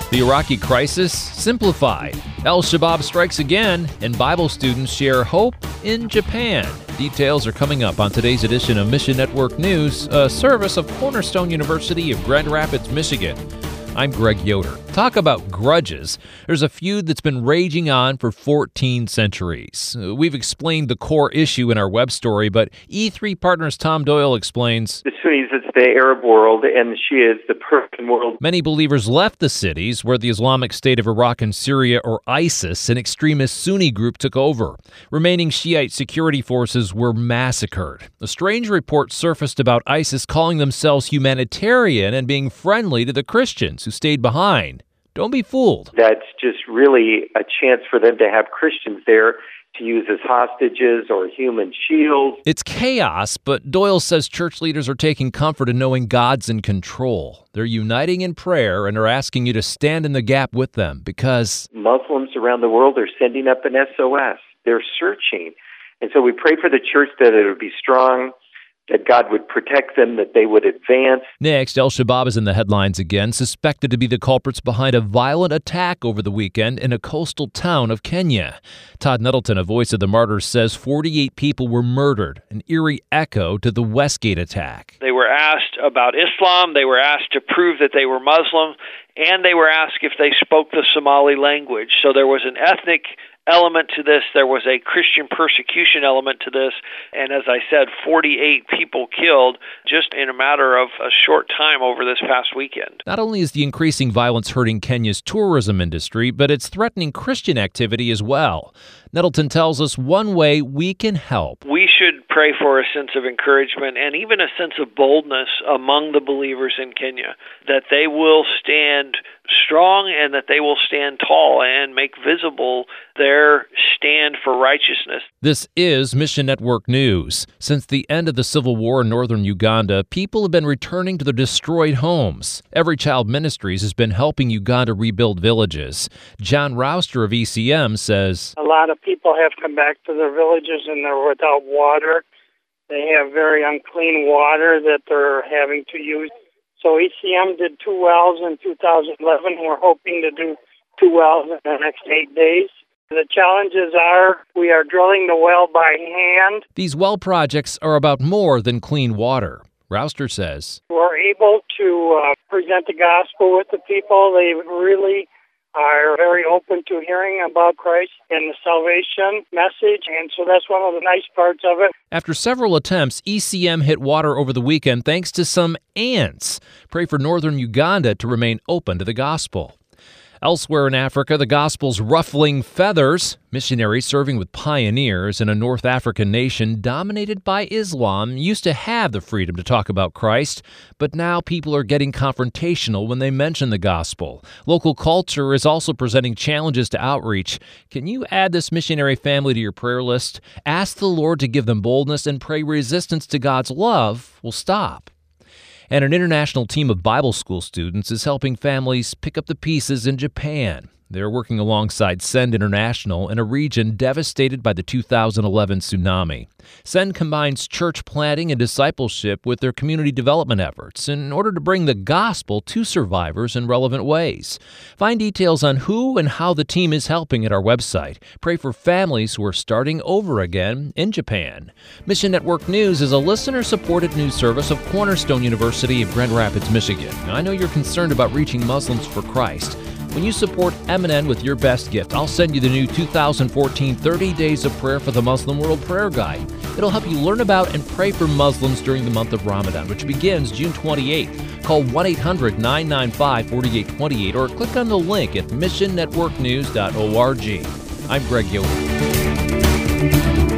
The Iraqi crisis simplified. Al-Shabaab strikes again, and Bible students share hope in Japan. Details are coming up on today's edition of Mission Network News, a service of Cornerstone University of Grand Rapids, Michigan. I'm Greg Yoder. Talk about grudges. There's a feud that's been raging on for 14 centuries. We've explained the core issue in our web story, but E3 Partners' Tom Doyle explains, the Sunnis, it's the Arab world, and the Shias, the Persian world. Many believers left the cities where the Islamic State of Iraq and Syria, or ISIS, an extremist Sunni group, took over. Remaining Shiite security forces were massacred. A strange report surfaced about ISIS calling themselves humanitarian and being friendly to the Christians who stayed behind. Don't be fooled. That's just really a chance for them to have Christians there to use as hostages or human shields. It's chaos, but Doyle says church leaders are taking comfort in knowing God's in control. They're uniting in prayer and are asking you to stand in the gap with them because Muslims around the world are sending up an SOS. They're searching. And so we pray for the church that it would be strong, that God would protect them, that they would advance. Next, Al-Shabaab is in the headlines again, suspected to be the culprits behind a violent attack over the weekend in a coastal town of Kenya. Todd Nettleton, a voice of the martyrs, says 48 people were murdered, an eerie echo to the Westgate attack. They were asked about Islam, they were asked to prove that they were Muslim, and they were asked if they spoke the Somali language. So there was an ethnic element to this. There was a Christian persecution element to this. And as I said, 48 people killed just in a matter of a short time over this past weekend. Not only is the increasing violence hurting Kenya's tourism industry, but it's threatening Christian activity as well. Nettleton tells us one way we can help. We should pray for a sense of encouragement and even a sense of boldness among the believers in Kenya, that they will stand strong and that they will stand tall and make visible their stand for righteousness. This is Mission Network News. Since the end of the civil war in northern Uganda, people have been returning to their destroyed homes. Every Child Ministries has been helping Uganda rebuild villages. John Rouster of ECM says, a lot of people have come back to their villages and they're without water. They have very unclean water that they're having to use. So ECM did 2 wells in 2011. We're hoping to do 2 wells in the next 8 days. The challenges are we are drilling the well by hand. These well projects are about more than clean water. Rouster says, we're able to present the gospel with the people. They really are very open to hearing about Christ and the salvation message, and so that's one of the nice parts of it. After several attempts, ECM hit water over the weekend thanks to some ants. Pray for northern Uganda to remain open to the gospel. Elsewhere in Africa, the gospel's ruffling feathers. Missionaries serving with pioneers in a North African nation dominated by Islam used to have the freedom to talk about Christ, but now people are getting confrontational when they mention the gospel. Local culture is also presenting challenges to outreach. Can you add this missionary family to your prayer list? Ask the Lord to give them boldness and pray resistance to God's love will stop. And an international team of Bible school students is helping families pick up the pieces in Japan. They're working alongside Send International in a region devastated by the 2011 tsunami. Send combines church planting and discipleship with their community development efforts in order to bring the gospel to survivors in relevant ways. Find details on who and how the team is helping at our website. Pray for families who are starting over again in Japan. Mission Network News is a listener-supported news service of Cornerstone University of Grand Rapids, Michigan. I know you're concerned about reaching Muslims for Christ. When you support MNN with your best gift, I'll send you the new 2014 30 Days of Prayer for the Muslim World Prayer Guide. It'll help you learn about and pray for Muslims during the month of Ramadan, which begins June 28th. Call 1-800-995-4828 or click on the link at missionnetworknews.org. I'm Greg Yoder.